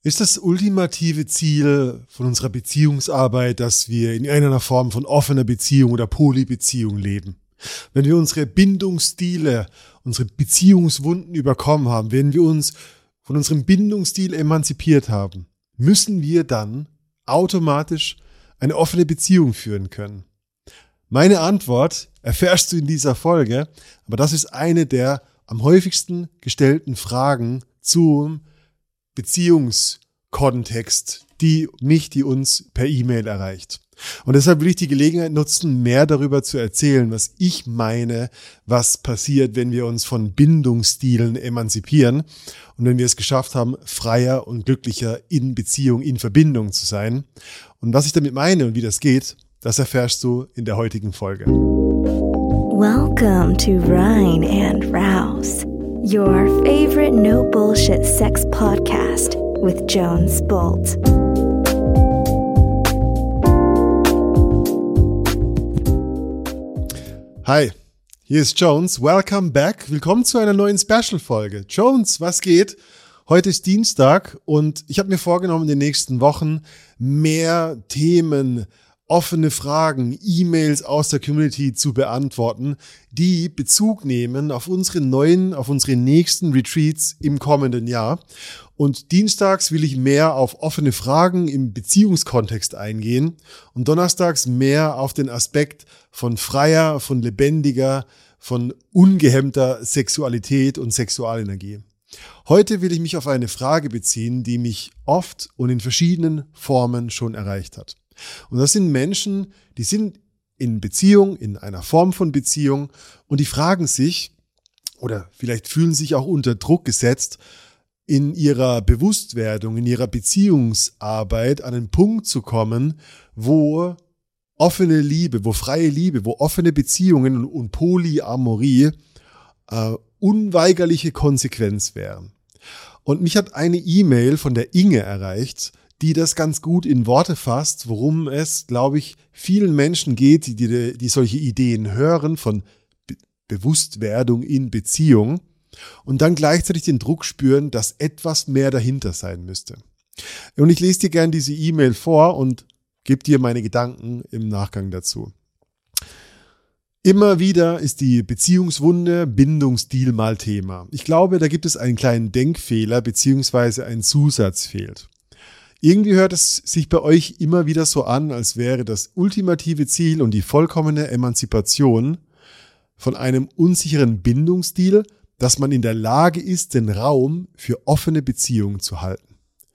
Ist das ultimative Ziel von unserer Beziehungsarbeit, dass wir in einer Form von offener Beziehung oder Polybeziehung leben? Wenn wir unsere Bindungsstile, unsere Beziehungswunden überkommen haben, wenn wir uns von unserem Bindungsstil emanzipiert haben, müssen wir dann automatisch eine offene Beziehung führen können? Meine Antwort erfährst du in dieser Folge, aber das ist eine der am häufigsten gestellten Fragen zum Beziehungskontext, die uns per E-Mail erreicht. Und deshalb will ich die Gelegenheit nutzen, mehr darüber zu erzählen, was ich meine, was passiert, wenn wir uns von Bindungsstilen emanzipieren und wenn wir es geschafft haben, freier und glücklicher in Beziehung, in Verbindung zu sein. Und was ich damit meine und wie das geht, das erfährst du in der heutigen Folge. Welcome to Rhine and Rouse, your favorite no bullshit sex podcast with Jones Bolt. Hi, hier ist Jones. Welcome back. Willkommen zu einer neuen Special-Folge. Jones, was geht? Heute ist Dienstag und ich habe mir vorgenommen, in den nächsten Wochen mehr Themen, offene Fragen, E-Mails aus der Community zu beantworten, die Bezug nehmen auf unsere nächsten Retreats im kommenden Jahr. Und dienstags will ich mehr auf offene Fragen im Beziehungskontext eingehen und donnerstags mehr auf den Aspekt von freier, von lebendiger, von ungehemmter Sexualität und Sexualenergie. Heute will ich mich auf eine Frage beziehen, die mich oft und in verschiedenen Formen schon erreicht hat. Und das sind Menschen, die sind in Beziehung, in einer Form von Beziehung und die fragen sich oder vielleicht fühlen sich auch unter Druck gesetzt, in ihrer Bewusstwerdung, in ihrer Beziehungsarbeit an einen Punkt zu kommen, wo offene Liebe, wo freie Liebe, wo offene Beziehungen und Polyamorie unweigerliche Konsequenz wären. Und mich hat eine E-Mail von der Inge erreicht, die das ganz gut in Worte fasst, worum es, glaube ich, vielen Menschen geht, die solche Ideen hören von Bewusstwerdung in Beziehung und dann gleichzeitig den Druck spüren, dass etwas mehr dahinter sein müsste. Und ich lese dir gerne diese E-Mail vor und gebe dir meine Gedanken im Nachgang dazu. Immer wieder ist die Beziehungswunde Bindungsstil mal Thema. Ich glaube, da gibt es einen kleinen Denkfehler bzw. ein Zusatz fehlt. Irgendwie hört es sich bei euch immer wieder so an, als wäre das ultimative Ziel und die vollkommene Emanzipation von einem unsicheren Bindungsstil, dass man in der Lage ist, den Raum für offene Beziehungen zu halten.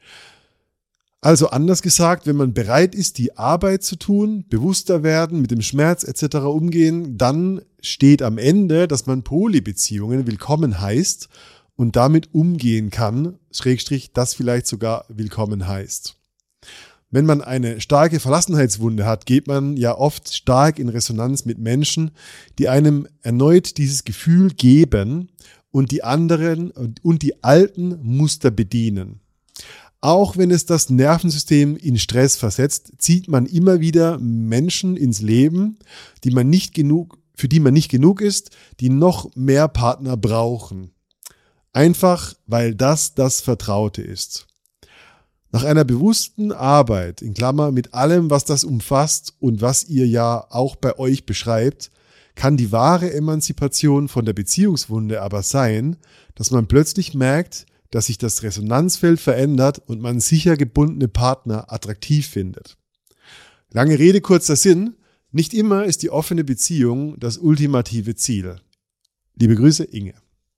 Also anders gesagt, wenn man bereit ist, die Arbeit zu tun, bewusster werden, mit dem Schmerz etc. umgehen, dann steht am Ende, dass man Polybeziehungen willkommen heißt und damit umgehen kann, / das vielleicht sogar willkommen heißt. Wenn man eine starke Verlassenheitswunde hat, geht man ja oft stark in Resonanz mit Menschen, die einem erneut dieses Gefühl geben und die anderen und die alten Muster bedienen. Auch wenn es das Nervensystem in Stress versetzt, zieht man immer wieder Menschen ins Leben, für die man nicht genug ist, die noch mehr Partner brauchen. Einfach, weil das Vertraute ist. Nach einer bewussten Arbeit, in Klammer mit allem, was das umfasst und was ihr ja auch bei euch beschreibt, kann die wahre Emanzipation von der Beziehungswunde aber sein, dass man plötzlich merkt, dass sich das Resonanzfeld verändert und man sicher gebundene Partner attraktiv findet. Lange Rede, kurzer Sinn, nicht immer ist die offene Beziehung das ultimative Ziel. Liebe Grüße, Inge.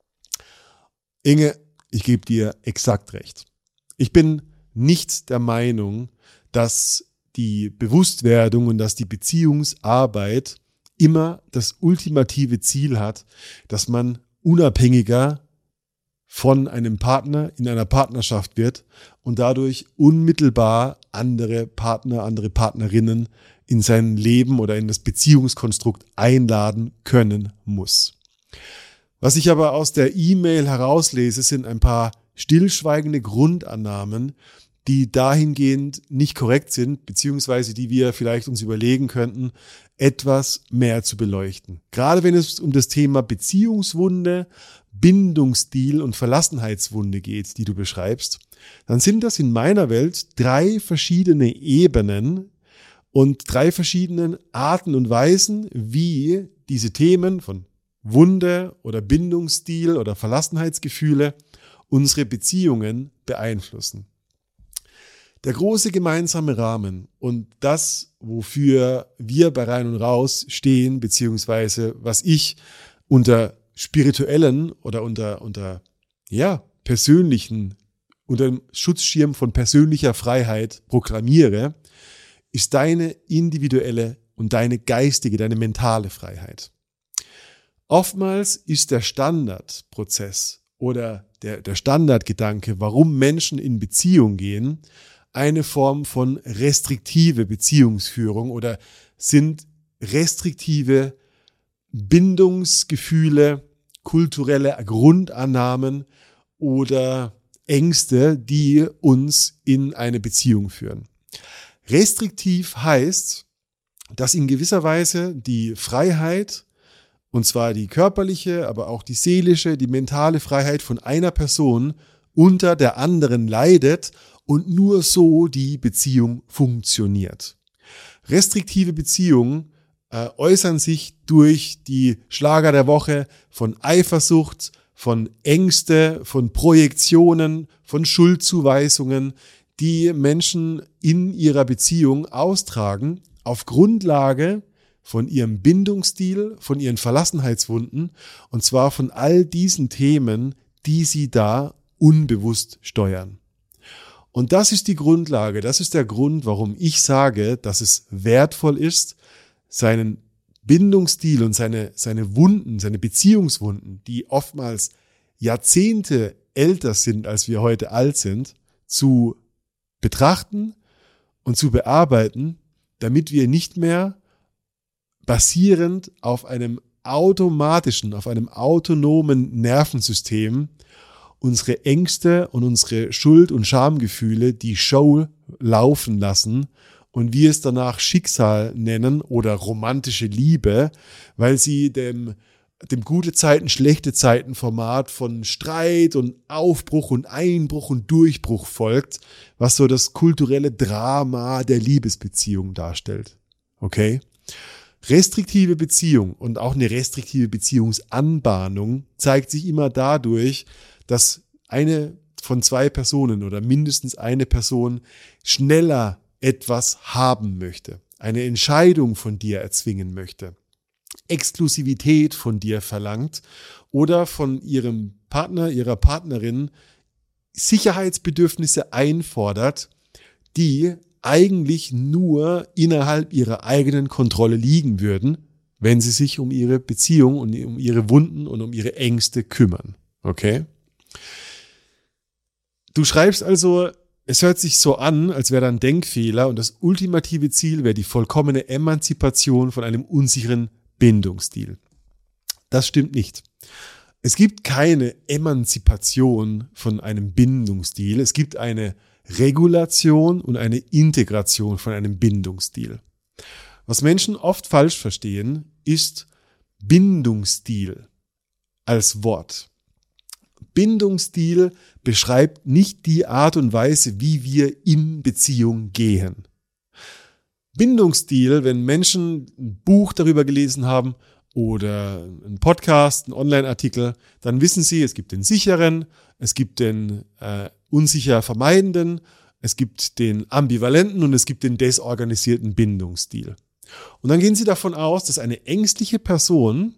Inge, ich gebe dir exakt recht. Ich bin nicht der Meinung, dass die Bewusstwerdung und dass die Beziehungsarbeit immer das ultimative Ziel hat, dass man unabhängiger von einem Partner in einer Partnerschaft wird und dadurch unmittelbar andere Partner, andere Partnerinnen in sein Leben oder in das Beziehungskonstrukt einladen können muss. Was ich aber aus der E-Mail herauslese, sind ein paar stillschweigende Grundannahmen, die dahingehend nicht korrekt sind, beziehungsweise die wir vielleicht uns überlegen könnten, etwas mehr zu beleuchten. Gerade wenn es um das Thema Beziehungswunde, Bindungsstil und Verlassenheitswunde geht, die du beschreibst, dann sind das in meiner Welt 3 verschiedene Ebenen und 3 verschiedene Arten und Weisen, wie diese Themen von Wunde oder Bindungsstil oder Verlassenheitsgefühle unsere Beziehungen beeinflussen. Der große gemeinsame Rahmen und das, wofür wir bei Rein und Raus stehen, beziehungsweise was ich unter spirituellen oder unter dem Schutzschirm von persönlicher Freiheit proklamiere, ist deine individuelle und deine geistige, deine mentale Freiheit. Oftmals ist der Standardprozess oder der Standardgedanke, warum Menschen in Beziehung gehen, eine Form von restriktive Beziehungsführung oder sind restriktive Bindungsgefühle, kulturelle Grundannahmen oder Ängste, die uns in eine Beziehung führen. Restriktiv heißt, dass in gewisser Weise die Freiheit, und zwar die körperliche, aber auch die seelische, die mentale Freiheit von einer Person unter der anderen leidet und nur so die Beziehung funktioniert. Restriktive Beziehungen äußern sich durch die Schlager der Woche von Eifersucht, von Ängste, von Projektionen, von Schuldzuweisungen, die Menschen in ihrer Beziehung austragen auf Grundlage von ihrem Bindungsstil, von ihren Verlassenheitswunden und zwar von all diesen Themen, die sie da unbewusst steuern. Und das ist die Grundlage, das ist der Grund, warum ich sage, dass es wertvoll ist, seinen Bindungsstil und seine Wunden, seine Beziehungswunden, die oftmals Jahrzehnte älter sind, als wir heute alt sind, zu betrachten und zu bearbeiten, damit wir nicht mehr basierend auf einem automatischen, auf einem autonomen Nervensystem unsere Ängste und unsere Schuld- und Schamgefühle die Show laufen lassen und wir es danach Schicksal nennen oder romantische Liebe, weil sie dem gute Zeiten, schlechte Zeiten Format von Streit und Aufbruch und Einbruch und Durchbruch folgt, was so das kulturelle Drama der Liebesbeziehung darstellt. Okay? Restriktive Beziehung und auch eine restriktive Beziehungsanbahnung zeigt sich immer dadurch, dass eine von 2 Personen oder mindestens eine Person schneller etwas haben möchte, eine Entscheidung von dir erzwingen möchte, Exklusivität von dir verlangt oder von ihrem Partner, ihrer Partnerin Sicherheitsbedürfnisse einfordert, die eigentlich nur innerhalb ihrer eigenen Kontrolle liegen würden, wenn sie sich um ihre Beziehung und um ihre Wunden und um ihre Ängste kümmern. Okay? Du schreibst also, es hört sich so an, als wäre da ein Denkfehler und das ultimative Ziel wäre die vollkommene Emanzipation von einem unsicheren Bindungsstil. Das stimmt nicht. Es gibt keine Emanzipation von einem Bindungsstil. Es gibt eine Regulation und eine Integration von einem Bindungsstil. Was Menschen oft falsch verstehen, ist Bindungsstil als Wort. Bindungsstil beschreibt nicht die Art und Weise, wie wir in Beziehung gehen. Bindungsstil, wenn Menschen ein Buch darüber gelesen haben oder einen Podcast, einen Online-Artikel, dann wissen sie, es gibt den sicheren, es gibt den unsicher vermeidenden, es gibt den ambivalenten und es gibt den desorganisierten Bindungsstil. Und dann gehen sie davon aus, dass eine ängstliche Person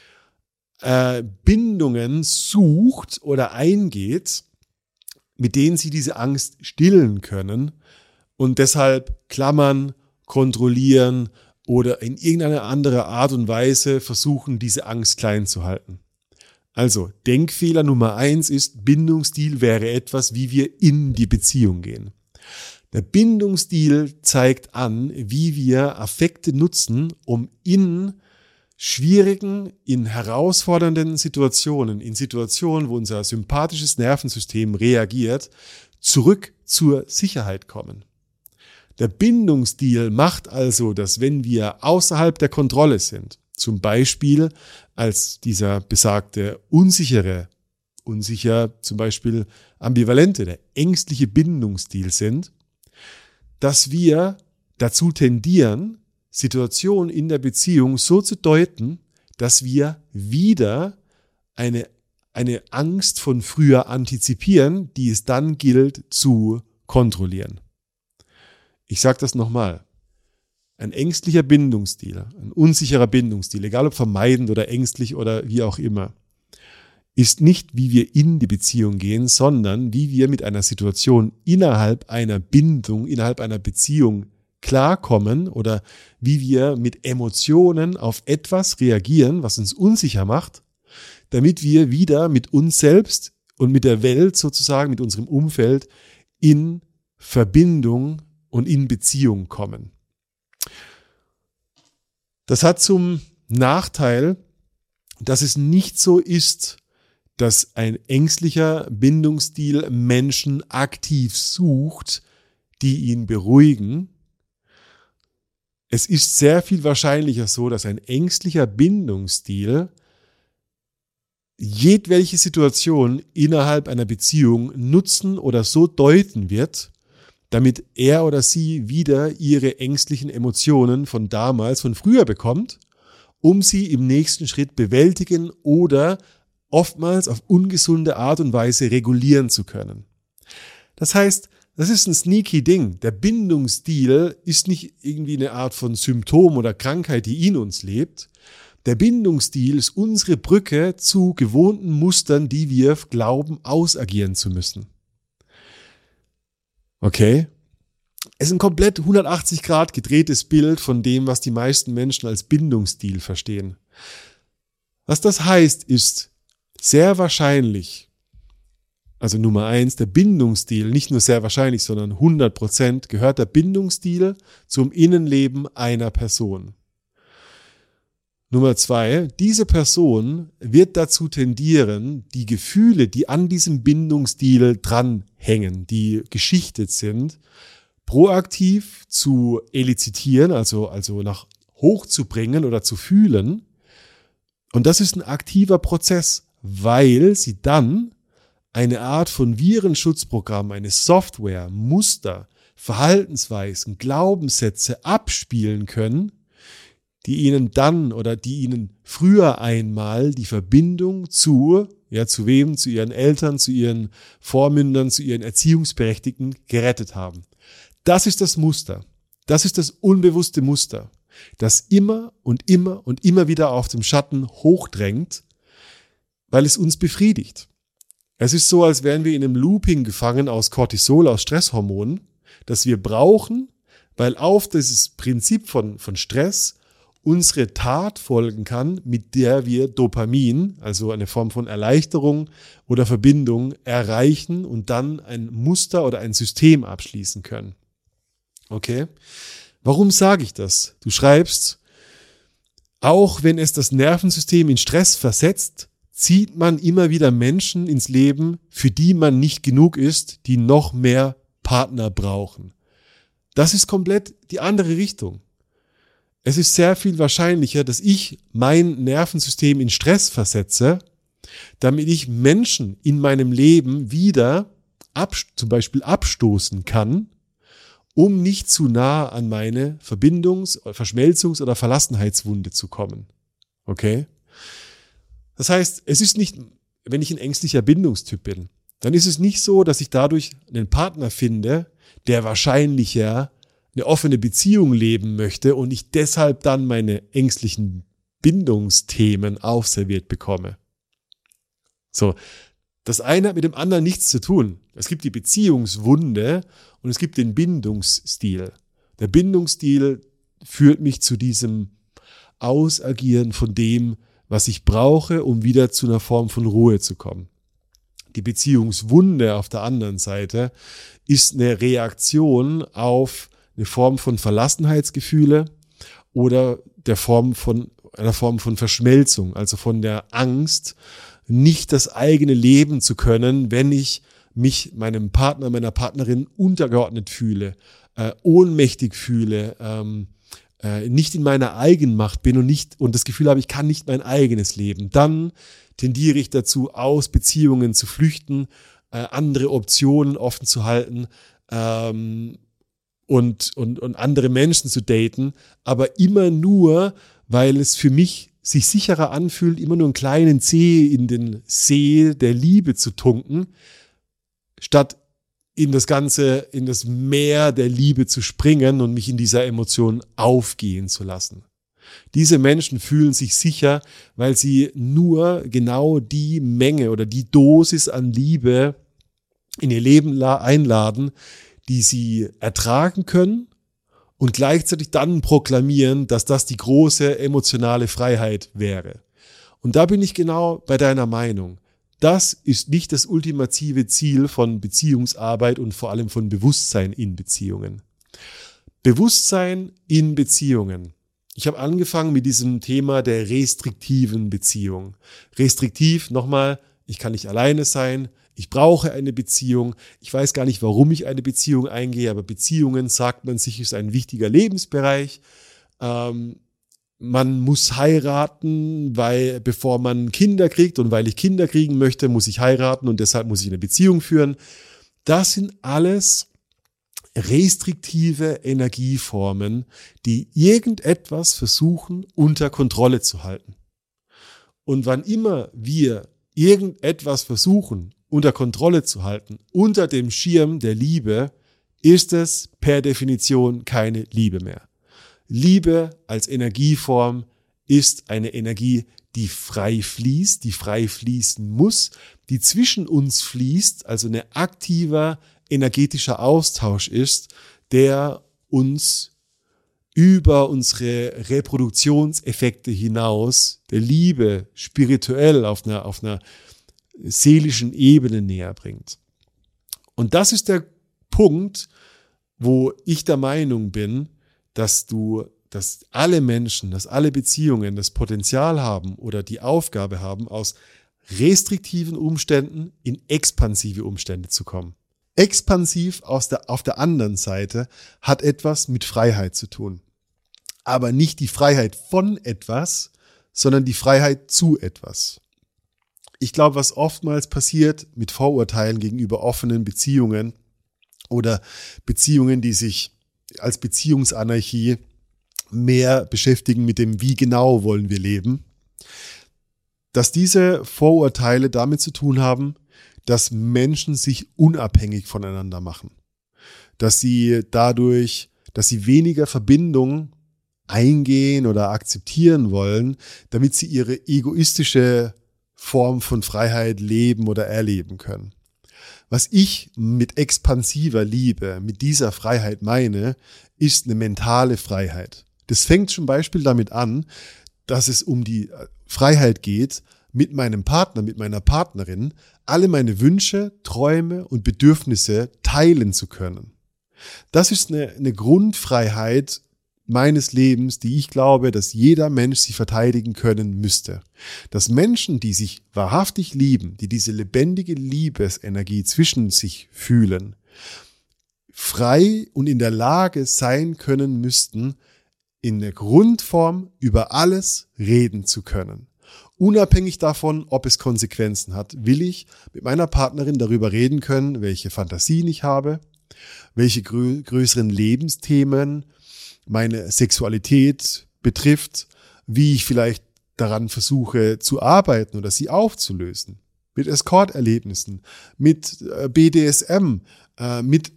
Bindungen sucht oder eingeht, mit denen sie diese Angst stillen können und deshalb klammern, kontrollieren oder in irgendeiner anderen Art und Weise versuchen, diese Angst klein zu halten. Also, Denkfehler Nummer 1 ist, Bindungsstil wäre etwas, wie wir in die Beziehung gehen. Der Bindungsstil zeigt an, wie wir Affekte nutzen, um in schwierigen, in herausfordernden Situationen, in Situationen, wo unser sympathisches Nervensystem reagiert, zurück zur Sicherheit kommen. Der Bindungsstil macht also, dass wenn wir außerhalb der Kontrolle sind, Zum Beispiel als dieser besagte unsicher zum Beispiel ambivalente, der ängstliche Bindungsstil sind, dass wir dazu tendieren, Situationen in der Beziehung so zu deuten, dass wir wieder eine Angst von früher antizipieren, die es dann gilt zu kontrollieren. Ich sage das nochmal. Ein ängstlicher Bindungsstil, ein unsicherer Bindungsstil, egal ob vermeidend oder ängstlich oder wie auch immer, ist nicht, wie wir in die Beziehung gehen, sondern wie wir mit einer Situation innerhalb einer Bindung, innerhalb einer Beziehung klarkommen oder wie wir mit Emotionen auf etwas reagieren, was uns unsicher macht, damit wir wieder mit uns selbst und mit der Welt sozusagen, mit unserem Umfeld in Verbindung und in Beziehung kommen. Das hat zum Nachteil, dass es nicht so ist, dass ein ängstlicher Bindungsstil Menschen aktiv sucht, die ihn beruhigen. Es ist sehr viel wahrscheinlicher so, dass ein ängstlicher Bindungsstil jedwelche Situation innerhalb einer Beziehung nutzen oder so deuten wird, damit er oder sie wieder ihre ängstlichen Emotionen von damals, von früher bekommt, um sie im nächsten Schritt bewältigen oder oftmals auf ungesunde Art und Weise regulieren zu können. Das heißt, das ist ein sneaky Ding. Der Bindungsstil ist nicht irgendwie eine Art von Symptom oder Krankheit, die in uns lebt. Der Bindungsstil ist unsere Brücke zu gewohnten Mustern, die wir glauben, ausagieren zu müssen. Okay? Es ist ein komplett 180 Grad gedrehtes Bild von dem, was die meisten Menschen als Bindungsstil verstehen. Was das heißt, ist sehr wahrscheinlich, also Nummer 1, der Bindungsstil, nicht nur sehr wahrscheinlich, sondern 100% gehört der Bindungsstil zum Innenleben einer Person. Nummer 2, diese Person wird dazu tendieren, die Gefühle, die an diesem Bindungsstil dranhängen, die geschichtet sind, proaktiv zu elizitieren, also nach hochzubringen oder zu fühlen. Und das ist ein aktiver Prozess, weil sie dann eine Art von Virenschutzprogramm, eine Software, Muster, Verhaltensweisen, Glaubenssätze abspielen können, die ihnen dann oder die ihnen früher einmal die Verbindung zu wem? Zu ihren Eltern, zu ihren Vormündern, zu ihren Erziehungsberechtigten gerettet haben. Das ist das Muster. Das ist das unbewusste Muster, das immer und immer und immer wieder auf dem Schatten hochdrängt, weil es uns befriedigt. Es ist so, als wären wir in einem Looping gefangen aus Cortisol, aus Stresshormonen, das wir brauchen, weil auf dieses Prinzip von Stress unsere Tat folgen kann, mit der wir Dopamin, also eine Form von Erleichterung oder Verbindung, erreichen und dann ein Muster oder ein System abschließen können. Okay? Warum sage ich das? Du schreibst, auch wenn es das Nervensystem in Stress versetzt, zieht man immer wieder Menschen ins Leben, für die man nicht genug ist, die noch mehr Partner brauchen. Das ist komplett die andere Richtung. Es ist sehr viel wahrscheinlicher, dass ich mein Nervensystem in Stress versetze, damit ich Menschen in meinem Leben wieder zum Beispiel abstoßen kann, um nicht zu nah an meine Verschmelzungs- oder Verlassenheitswunde zu kommen. Okay? Das heißt, es ist nicht, wenn ich ein ängstlicher Bindungstyp bin, dann ist es nicht so, dass ich dadurch einen Partner finde, der wahrscheinlicher eine offene Beziehung leben möchte und ich deshalb dann meine ängstlichen Bindungsthemen aufserviert bekomme. So, das eine hat mit dem anderen nichts zu tun. Es gibt die Beziehungswunde und es gibt den Bindungsstil. Der Bindungsstil führt mich zu diesem Ausagieren von dem, was ich brauche, um wieder zu einer Form von Ruhe zu kommen. Die Beziehungswunde auf der anderen Seite ist eine Reaktion auf eine Form von Verlassenheitsgefühle oder einer Form von Verschmelzung, also von der Angst, nicht das eigene leben zu können, wenn ich mich meinem Partner, meiner Partnerin untergeordnet fühle, ohnmächtig fühle, nicht in meiner Eigenmacht bin und das Gefühl habe, ich kann nicht mein eigenes leben, dann tendiere ich dazu, aus Beziehungen zu flüchten, andere Optionen offen zu halten und andere Menschen zu daten, aber immer nur, weil es für mich sich sicherer anfühlt, immer nur einen kleinen Zeh in den See der Liebe zu tunken, statt in das Meer der Liebe zu springen und mich in dieser Emotion aufgehen zu lassen. Diese Menschen fühlen sich sicher, weil sie nur genau die Menge oder die Dosis an Liebe in ihr Leben einladen, die sie ertragen können und gleichzeitig dann proklamieren, dass das die große emotionale Freiheit wäre. Und da bin ich genau bei deiner Meinung. Das ist nicht das ultimative Ziel von Beziehungsarbeit und vor allem von Bewusstsein in Beziehungen. Bewusstsein in Beziehungen. Ich habe angefangen mit diesem Thema der restriktiven Beziehung. Restriktiv, nochmal, ich kann nicht alleine sein, ich brauche eine Beziehung, ich weiß gar nicht, warum ich eine Beziehung eingehe, aber Beziehungen, sagt man sich, ist ein wichtiger Lebensbereich. Man muss heiraten, bevor man Kinder kriegt und weil ich Kinder kriegen möchte, muss ich heiraten und deshalb muss ich eine Beziehung führen. Das sind alles restriktive Energieformen, die irgendetwas versuchen, unter Kontrolle zu halten. Und wann immer wir irgendetwas versuchen, unter Kontrolle zu halten, unter dem Schirm der Liebe, ist es per Definition keine Liebe mehr. Liebe als Energieform ist eine Energie, die frei fließt, die frei fließen muss, die zwischen uns fließt, also ein aktiver energetischer Austausch ist, der uns über unsere Reproduktionseffekte hinaus der Liebe spirituell auf einer seelischen Ebene näher bringt. Und das ist der Punkt, wo ich der Meinung bin, dass alle Menschen, dass alle Beziehungen das Potenzial haben oder die Aufgabe haben, aus restriktiven Umständen in expansive Umstände zu kommen. Expansiv auf der anderen Seite hat etwas mit Freiheit zu tun. Aber nicht die Freiheit von etwas, sondern die Freiheit zu etwas. Ich glaube, was oftmals passiert mit Vorurteilen gegenüber offenen Beziehungen oder Beziehungen, die sich als Beziehungsanarchie mehr beschäftigen mit dem, wie genau wollen wir leben, dass diese Vorurteile damit zu tun haben, dass Menschen sich unabhängig voneinander machen. Dass sie weniger Verbindung eingehen oder akzeptieren wollen, damit sie ihre egoistische Form von Freiheit leben oder erleben können. Was ich mit expansiver Liebe, mit dieser Freiheit meine, ist eine mentale Freiheit. Das fängt zum Beispiel damit an, dass es um die Freiheit geht, mit meinem Partner, mit meiner Partnerin, alle meine Wünsche, Träume und Bedürfnisse teilen zu können. Das ist eine Grundfreiheit meines Lebens, die ich glaube, dass jeder Mensch sich verteidigen können müsste. Dass Menschen, die sich wahrhaftig lieben, die diese lebendige Liebesenergie zwischen sich fühlen, frei und in der Lage sein können müssten, in der Grundform über alles reden zu können. Unabhängig davon, ob es Konsequenzen hat, will ich mit meiner Partnerin darüber reden können, welche Fantasien ich habe, welche größeren Lebensthemen meine Sexualität betrifft, wie ich vielleicht daran versuche zu arbeiten oder sie aufzulösen. Mit Escort-Erlebnissen, mit BDSM, mit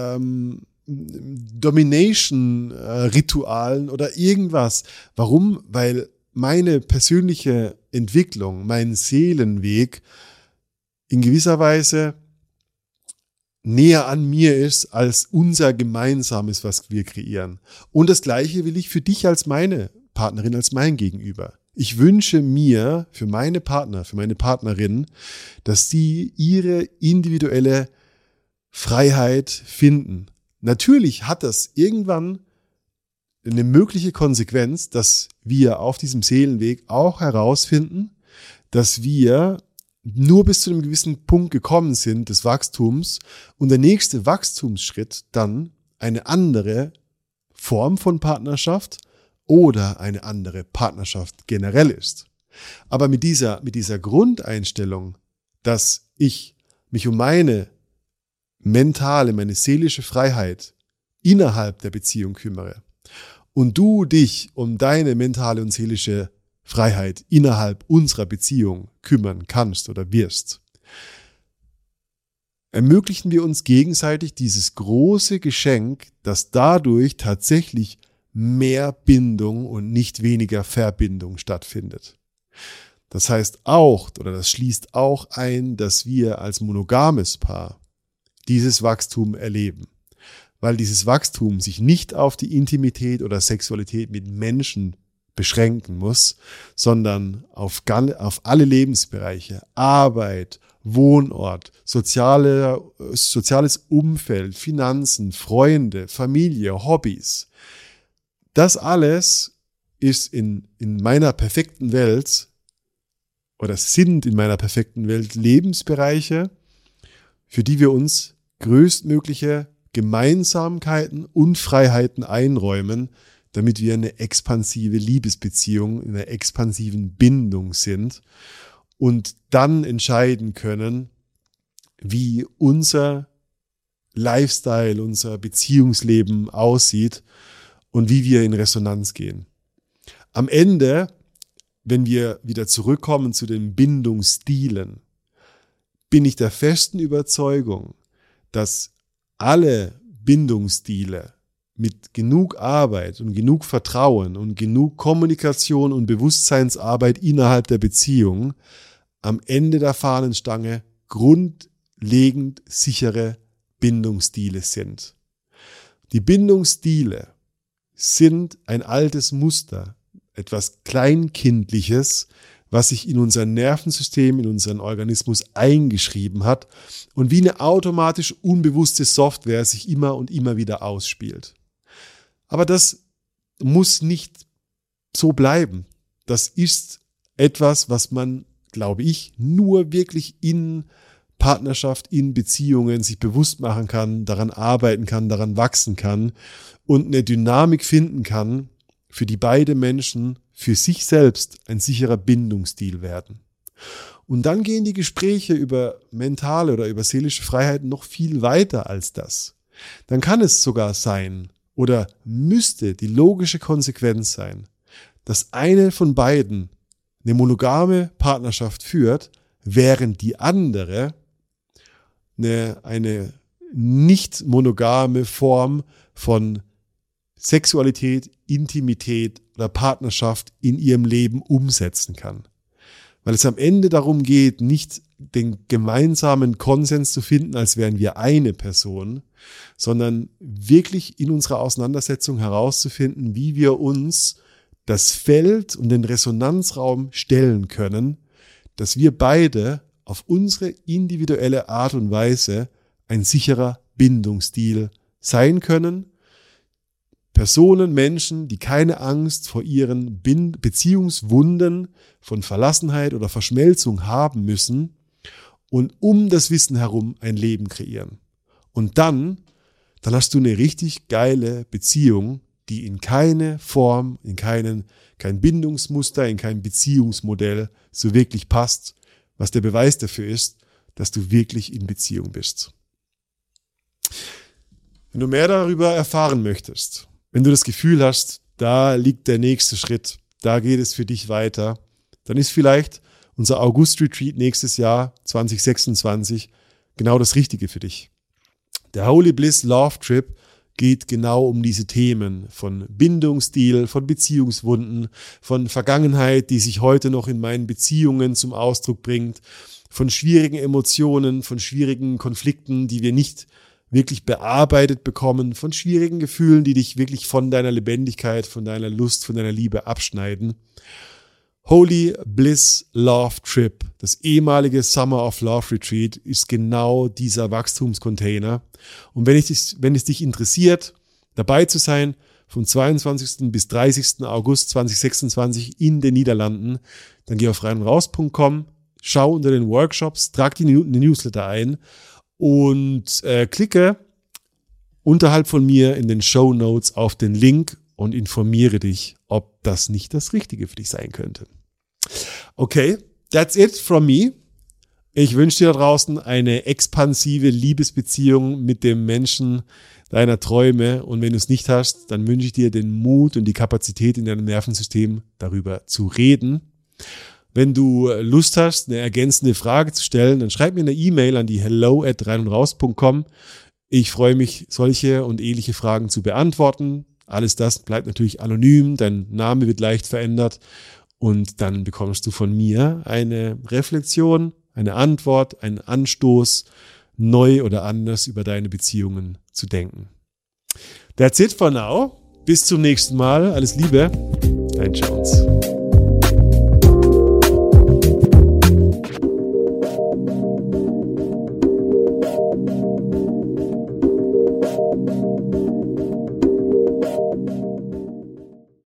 Domination-Ritualen oder irgendwas. Warum? Weil meine persönliche Entwicklung, mein Seelenweg in gewisser Weise näher an mir ist als unser Gemeinsames, was wir kreieren. Und das Gleiche will ich für dich als meine Partnerin, als mein Gegenüber. Ich wünsche mir für meine Partner, für meine Partnerin, dass sie ihre individuelle Freiheit finden. Natürlich hat das irgendwann eine mögliche Konsequenz, dass wir auf diesem Seelenweg auch herausfinden, dass wir nur bis zu einem gewissen Punkt gekommen sind des Wachstums und der nächste Wachstumsschritt dann eine andere Form von Partnerschaft, oder eine andere Partnerschaft generell ist. Aber mit dieser Grundeinstellung, dass ich mich um meine mentale, meine seelische Freiheit innerhalb der Beziehung kümmere und du dich um deine mentale und seelische Freiheit innerhalb unserer Beziehung kümmern kannst oder wirst, ermöglichen wir uns gegenseitig dieses große Geschenk, dass dadurch tatsächlich mehr Bindung und nicht weniger Verbindung stattfindet. Das heißt auch, oder das schließt auch ein, dass wir als monogames Paar dieses Wachstum erleben, weil dieses Wachstum sich nicht auf die Intimität oder Sexualität mit Menschen beschränken muss, sondern auf alle Lebensbereiche, Arbeit, Wohnort, soziales Umfeld, Finanzen, Freunde, Familie, Hobbys. Das alles ist in meiner perfekten Welt oder sind in meiner perfekten Welt Lebensbereiche, für die wir uns größtmögliche Gemeinsamkeiten und Freiheiten einräumen, damit wir eine expansive Liebesbeziehung, in einer expansiven Bindung sind und dann entscheiden können, wie unser Lifestyle, unser Beziehungsleben aussieht und wie wir in Resonanz gehen. Am Ende, wenn wir wieder zurückkommen zu den Bindungsstilen, bin ich der festen Überzeugung, dass alle Bindungsstile mit genug Arbeit und genug Vertrauen und genug Kommunikation und Bewusstseinsarbeit innerhalb der Beziehung am Ende der Fahnenstange grundlegend sichere Bindungsstile sind. Die Bindungsstile sind ein altes Muster, etwas Kleinkindliches, was sich in unser Nervensystem, in unseren Organismus eingeschrieben hat und wie eine automatisch unbewusste Software sich immer und immer wieder ausspielt. Aber das muss nicht so bleiben. Das ist etwas, was man, glaube ich, nur wirklich in Partnerschaft, in Beziehungen sich bewusst machen kann, daran arbeiten kann, daran wachsen kann und eine Dynamik finden kann, für die beide Menschen für sich selbst ein sicherer Bindungsstil werden. Und dann gehen die Gespräche über mentale oder über seelische Freiheit noch viel weiter als das. Dann kann es sogar sein oder müsste die logische Konsequenz sein, dass eine von beiden eine monogame Partnerschaft führt, während die andere eine nicht monogame Form von Sexualität, Intimität oder Partnerschaft in ihrem Leben umsetzen kann. Weil es am Ende darum geht, nicht den gemeinsamen Konsens zu finden, als wären wir eine Person, sondern wirklich in unserer Auseinandersetzung herauszufinden, wie wir uns das Feld und den Resonanzraum stellen können, dass wir beide auf unsere individuelle Art und Weise ein sicherer Bindungsstil sein können. Personen, Menschen, die keine Angst vor ihren Beziehungswunden von Verlassenheit oder Verschmelzung haben müssen und um das Wissen herum ein Leben kreieren. Und dann hast du eine richtig geile Beziehung, die in keine Form, in kein Bindungsmuster, in kein Beziehungsmodell so wirklich passt, was der Beweis dafür ist, dass du wirklich in Beziehung bist. Wenn du mehr darüber erfahren möchtest, wenn du das Gefühl hast, da liegt der nächste Schritt, da geht es für dich weiter, dann ist vielleicht unser August-Retreat nächstes Jahr 2026 genau das Richtige für dich. Der Holy Bliss Love Trip geht genau um diese Themen von Bindungsstil, von Beziehungswunden, von Vergangenheit, die sich heute noch in meinen Beziehungen zum Ausdruck bringt, von schwierigen Emotionen, von schwierigen Konflikten, die wir nicht wirklich bearbeitet bekommen, von schwierigen Gefühlen, die dich wirklich von deiner Lebendigkeit, von deiner Lust, von deiner Liebe abschneiden. Holy Bliss Love Trip, das ehemalige Summer of Love Retreat, ist genau dieser Wachstumscontainer. Und wenn es dich interessiert, dabei zu sein, vom 22. bis 30. August 2026 in den Niederlanden, dann geh auf reinundraus.com, schau unter den Workshops, trag die Newsletter ein und klicke unterhalb von mir in den Shownotes auf den Link und informiere dich, ob das nicht das Richtige für dich sein könnte. Okay, that's it from me. Ich wünsche dir da draußen eine expansive Liebesbeziehung mit dem Menschen deiner Träume. Und wenn du es nicht hast, dann wünsche ich dir den Mut und die Kapazität in deinem Nervensystem, darüber zu reden. Wenn du Lust hast, eine ergänzende Frage zu stellen, dann schreib mir eine E-Mail an die hello@reinundraus.com. Ich freue mich, solche und ähnliche Fragen zu beantworten. Alles das bleibt natürlich anonym, dein Name wird leicht verändert und dann bekommst du von mir eine Reflexion, eine Antwort, einen Anstoß, neu oder anders über deine Beziehungen zu denken. That's it for now. Bis zum nächsten Mal. Alles Liebe, dein Jones.